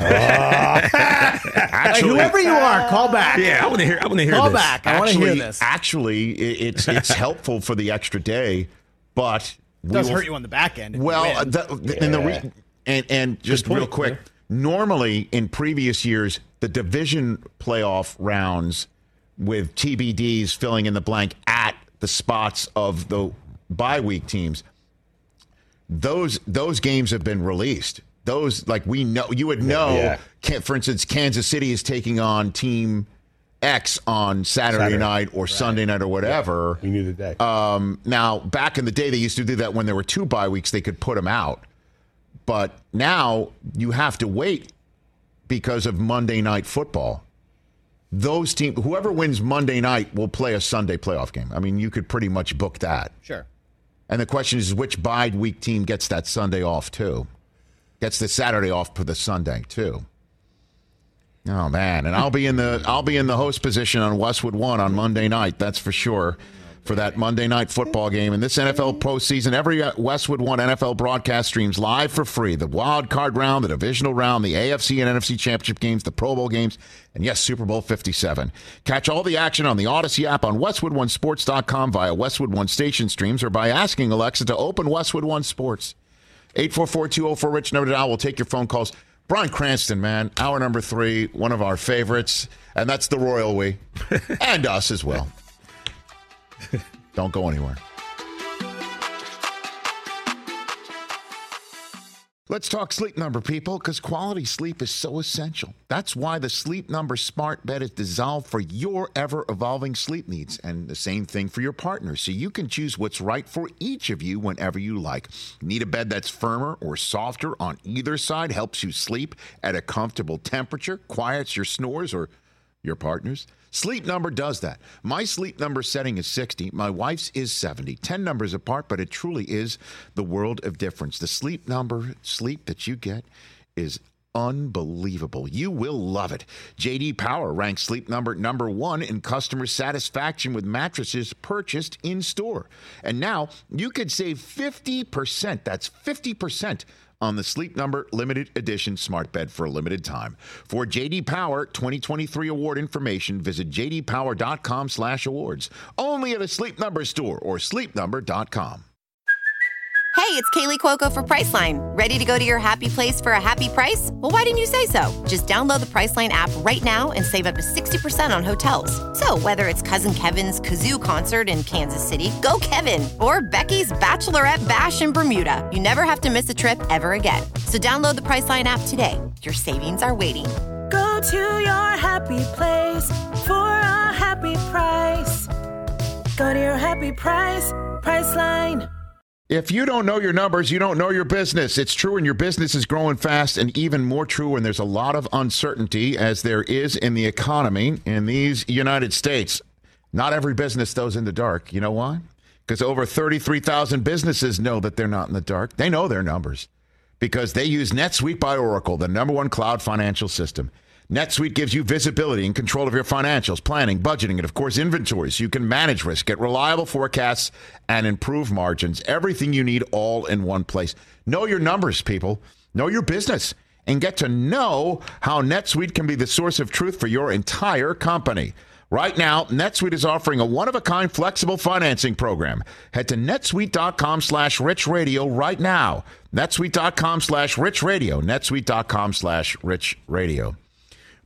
Actually, whoever you are, call back. Yeah, I want to hear. Call this. back. I want to hear this. Actually, it's helpful for the extra day, but it does hurt you on the back end. Well, and just real quick. Yeah. Normally, in previous years, the division playoff rounds with TBDs filling in the blank at the spots of the bye week teams, those games have been released. Those, like we know, you would know. Yeah. For instance, Kansas City is taking on Team X on Saturday night or Sunday night or whatever. We knew the day. Now, back in the day, they used to do that when there were 2 bye weeks. They could put them out. But now you have to wait because of Monday Night Football. Those teams, whoever wins Monday night will play a Sunday playoff game. I mean, you could pretty much book that. Sure. And the question is which bye week team gets that Sunday off, too? Gets the Saturday off for the Sunday, too. Oh, man. And I'll be in the host position on Westwood One on Monday night, that's for sure. For that Monday night football game. In this NFL postseason, every Westwood One NFL broadcast streams live for free. The wild card round, the divisional round, the AFC and NFC championship games, the Pro Bowl games, and yes, Super Bowl 57. Catch all the action on the Odyssey app, on WestwoodOneSports.com via Westwood One station streams, or by asking Alexa to open Westwood One Sports. 844-204-RICH, number to dial. We'll take your phone calls. Bryan Cranston, man, hour number 3, one of our favorites, and that's the royal we, and us as well. Don't go anywhere. Let's talk Sleep Number, people, because quality sleep is so essential. That's why the Sleep Number smart bed is designed for your ever-evolving sleep needs, and the same thing for your partner, so you can choose what's right for each of you whenever you like. Need a bed that's firmer or softer on either side, helps you sleep at a comfortable temperature, quiets your snores or your partner's? Sleep Number does that. My Sleep Number setting is 60. My wife's is 70. 10 numbers apart, but it truly is the world of difference. The Sleep Number sleep that you get is unbelievable. You will love it. J.D. Power ranks Sleep Number number 1 in customer satisfaction with mattresses purchased in store. And now you could save 50%. That's 50%. On the Sleep Number limited edition smart bed for a limited time. For J.D. Power 2023 award information, visit jdpower.com/awards. Only at a Sleep Number store or sleepnumber.com. Hey, it's Kaylee Cuoco for Priceline. Ready to go to your happy place for a happy price? Well, why didn't you say so? Just download the Priceline app right now and save up to 60% on hotels. So whether it's Cousin Kevin's Kazoo Concert in Kansas City, go Kevin, or Becky's Bachelorette Bash in Bermuda, you never have to miss a trip ever again. So download the Priceline app today. Your savings are waiting. Go to your happy place for a happy price. Go to your happy price, Priceline. If you don't know your numbers, you don't know your business. It's true, and your business is growing fast, and even more true when there's a lot of uncertainty, as there is in the economy in these United States. Not every business goes in the dark. You know why? Because over 33,000 businesses know that they're not in the dark. They know their numbers because they use NetSuite by Oracle, the #1 cloud financial system. NetSuite gives you visibility and control of your financials, planning, budgeting, and, of course, inventory, so you can manage risk, get reliable forecasts, and improve margins. Everything you need all in one place. Know your numbers, people. Know your business. And get to know how NetSuite can be the source of truth for your entire company. Right now, NetSuite is offering a one-of-a-kind flexible financing program. Head to netsuite.com/richradio right now. netsuite.com/richradio. netsuite.com/richradio.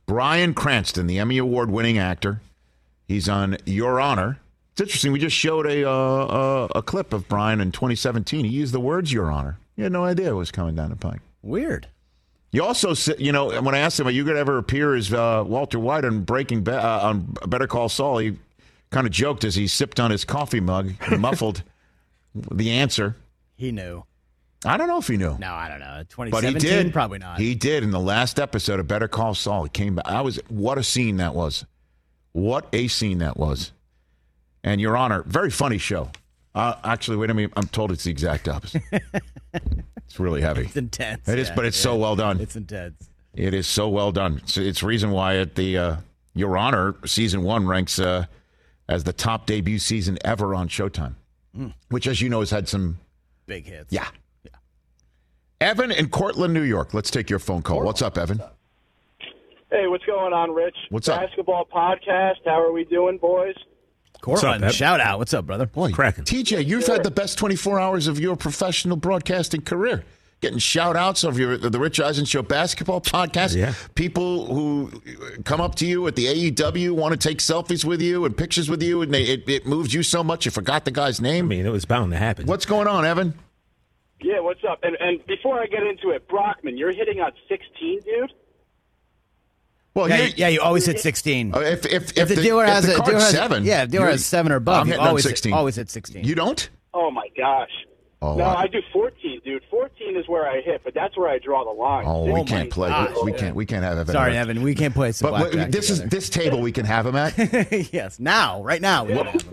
Bryan Cranston, the Emmy Award-winning actor. He's on Your Honor. It's interesting. We just showed a clip of Bryan in 2017. He used the words Your Honor. He had no idea it was coming down the pike. Weird. You also, when I asked him, are you going to ever appear as Walter White on on Better Call Saul, he kind of joked as he sipped on his coffee mug and muffled the answer. He knew. I don't know if he knew. No, I don't know. 2017, but he did. Probably not. He did in the last episode of Better Call Saul. He came back. What a scene that was. What a scene that was. And Your Honor, very funny show. Actually, wait a minute. I'm told it's the exact opposite. It's really heavy. It's intense. It is, but it's so well done. It's intense. It is so well done. It's reason why at the Your Honor season 1 ranks as the top debut season ever on Showtime, which, as you know, has had some big hits. Yeah. Evan in Cortland, New York. Let's take your phone call. What's up, Evan? Hey, what's going on, Rich? What's up? Basketball podcast. How are we doing, boys? Cortland, shout out. What's up, brother? Boy, cracking. TJ, you've had the best 24 hours of your professional broadcasting career. Getting shout outs of the Rich Eisen Show basketball podcast. Yeah. People who come up to you at the AEW, want to take selfies with you and pictures with you, and it moved you so much you forgot the guy's name. I mean, it was bound to happen. What's going on, Evan? Yeah, what's up? And before I get into it, Brockman, you're hitting on 16, dude? Well, you always hit 16. If the dealer has the card's 7, if dealer has 7 or above, I'm you hitting on always 16. always hit 16. You don't? Oh my gosh. Oh, no, I do 14, dude. 14 is where I hit, but that's where I draw the line. Oh, we can't play. We can't have Evan. Sorry, Evan. We can't play some blackjack. But this table we can have him at. Yes, right now.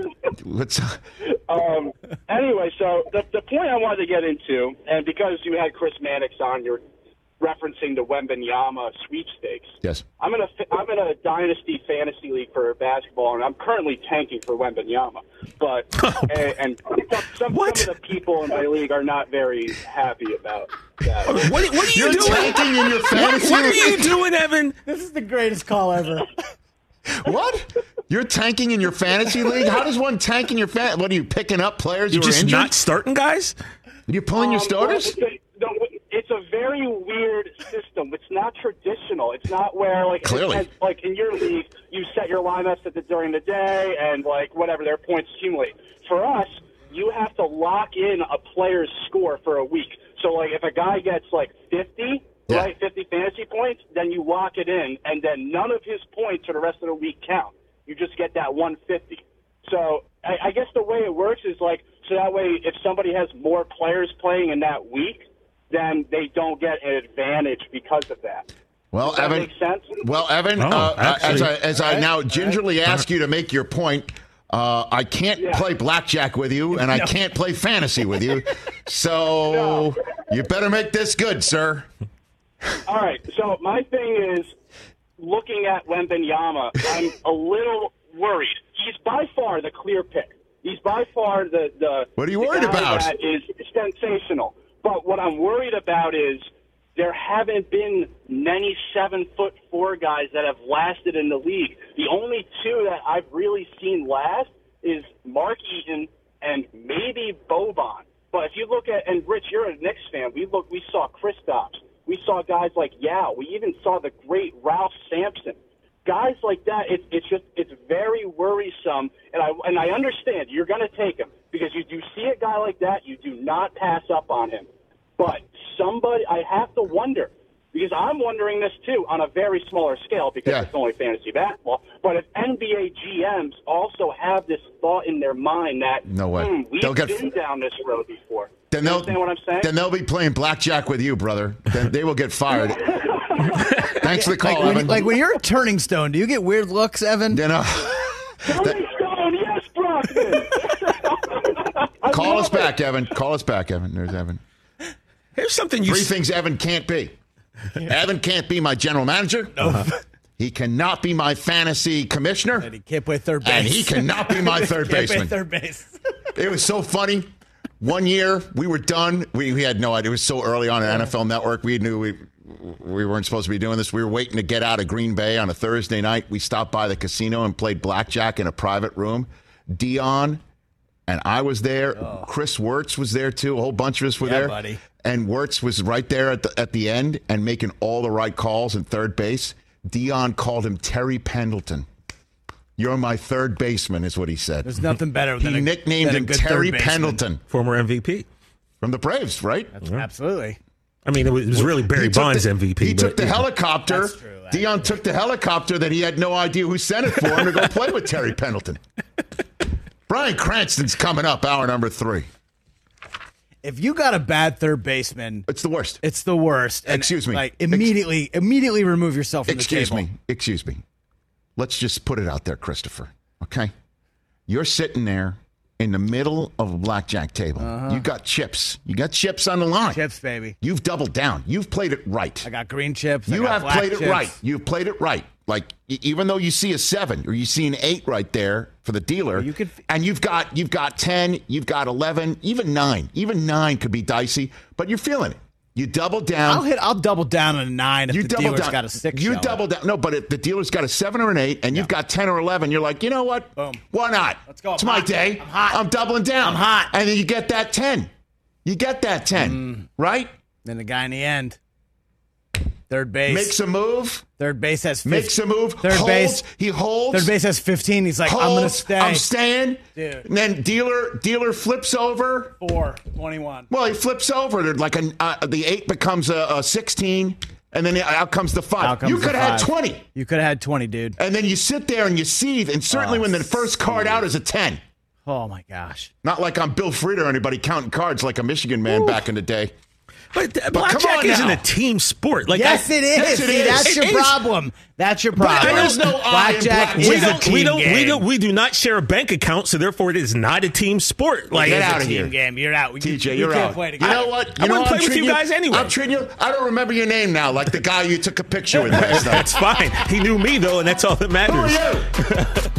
Anyway, so the point I wanted to get into, and because you had Chris Mannix on, you're referencing the Wembanyama sweepstakes. Yes. I'm in a dynasty fantasy league for basketball, and I'm currently tanking for Wembanyama. But and some of the people in my league are not very happy about that. What are you doing? Tanking in your fantasy What are you doing, Evan? This is the greatest call ever. What? You're tanking in your fantasy league? How does one tank in your fantasy? What are you picking up players? You're who are just injured? not starting guys? Are you pulling your starters? It's a very weird system. It's not traditional. It's not where Clearly. like in your league, you set your lineups during the day and whatever their points accumulate. For us, you have to lock in a player's score for a week. So if a guy gets 50. Yeah. Right, 50 fantasy points, then you lock it in, and then none of his points for the rest of the week count. You just get that 150. So I guess the way it works is so that way if somebody has more players playing in that week, then they don't get an advantage because of that. Well, Does that Evan. make sense? Well, Evan, as I now gingerly ask you to make your point, I can't play blackjack with you, and I can't play fantasy with you. So you better make this good, sir. All right, so my thing is, looking at Wembanyama, I'm a little worried. He's by far the clear pick. He's by far the What are you worried about? That is sensational. But what I'm worried about is there haven't been many 7'4" guys that have lasted in the league. The only two that I've really seen last is Mark Eaton and maybe Boban. But if you look at, and Rich, you're a Knicks fan, we saw Kristaps. We saw guys like Yao. We even saw the great Ralph Sampson. Guys like that, it's very worrisome. And I understand you're going to take him because you do see a guy like that, you do not pass up on him. But I have to wonder, because I'm wondering this too on a very smaller scale because it's only fantasy basketball. But if NBA GMs also have this thought in their mind that no way. We've been down this road before. Then you understand what I'm saying? Then they'll be playing blackjack with you, brother. Then they will get fired. Thanks for the call, Evan. When you're a turning stone, do you get weird looks, Evan? Turning stone, yes, Brockman. Call us back, Evan. Call us back, Evan. There's Evan. Here's something Three things Evan can't be. Evan can't be my general manager. No. He cannot be my fantasy commissioner. And he can't play third base. And he cannot be my third baseman. Third base. It was so funny. One year, we were done. We had no idea. It was so early on at NFL Network. We knew we weren't supposed to be doing this. We were waiting to get out of Green Bay on a Thursday night. We stopped by the casino and played blackjack in a private room. Dion and I was there. Oh. Chris Wirtz was there, too. A whole bunch of us were there. Buddy. And Wirtz was right there at the end and making all the right calls in third base. Dion called him Terry Pendleton. You're my third baseman, is what he said. There's nothing better than he nicknamed him Terry Pendleton. Former MVP. From the Braves, right? Absolutely. I mean, it was really Barry Bonds MVP. He took the helicopter. That's true. Dion took the helicopter that he had no idea who sent it for him to go play with Terry Pendleton. Bryan Cranston's coming up, hour number 3. If you got a bad third baseman, it's the worst. It's the worst. And Excuse me. Like immediately remove yourself from the table. Excuse me. Let's just put it out there, Christopher. Okay? You're sitting there in the middle of a blackjack table. You got chips. You got chips on the line. Chips, baby. You've doubled down. You've played it right. I got green chips. You have played it right. You've played it right. Like, even though you see a 7 or you see an 8 right there for the dealer, and you've got 10, you've got 11, even 9. Even 9 could be dicey, but you're feeling it. You double down. I'll double down on a 9 if the dealer's got a 6. You double down. No, but if the dealer's got a 7 or an 8, and you've got 10 or 11, you're like, you know what? Boom. Why not? Let's go. It's my day. I'm hot. I'm doubling down. I'm hot. And then you get that 10. You get that 10, right? Then the guy in the end, third base. Makes a move. Third base has 15. Makes a move. Third base. He holds. Third base has 15. He's like, I'm going to stay. I'm staying. Dude. And then dealer flips over. 21. Well, he flips over. Like the 8 becomes a 16. And then out comes the 5. You could have had 20. You could have had 20, dude. And then you sit there and you seethe. And certainly when the first card out is a 10. Oh, my gosh. Not like I'm Bill Frieder or anybody counting cards like a Michigan man back in the day. But blackjack isn't a team sport. Like yes, it is. Yes, it is. That's your problem. That's your problem. There's no blackjack is a team game. We do not share a bank account, so therefore it is not a team sport. Like, get out it's of a team here. game. You're out. TJ, you you're can't out. play together. You know what? I wouldn't play with you guys anyway. I'm treating you. I don't remember your name now, like the guy you took a picture with last night. That's fine. He knew me, though, and that's all that matters. Who are you?